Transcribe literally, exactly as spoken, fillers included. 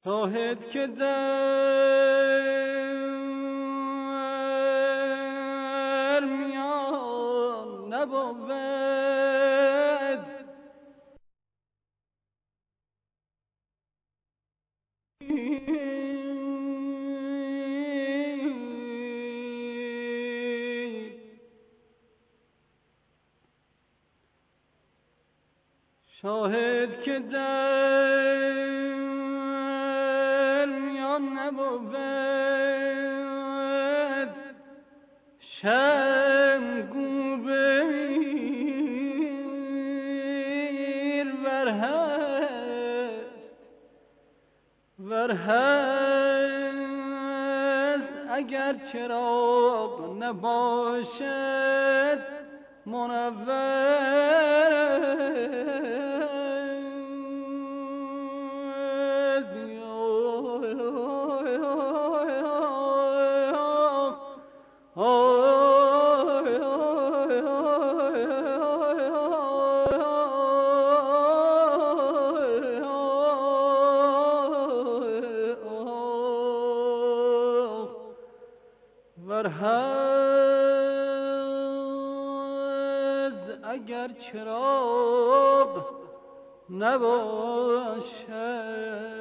شاهد که در میان نبود شاهد که در میان نبود شم گو بمیر ور هست ور هست اگر چراغ نباشد منور اگر چراغ نباشد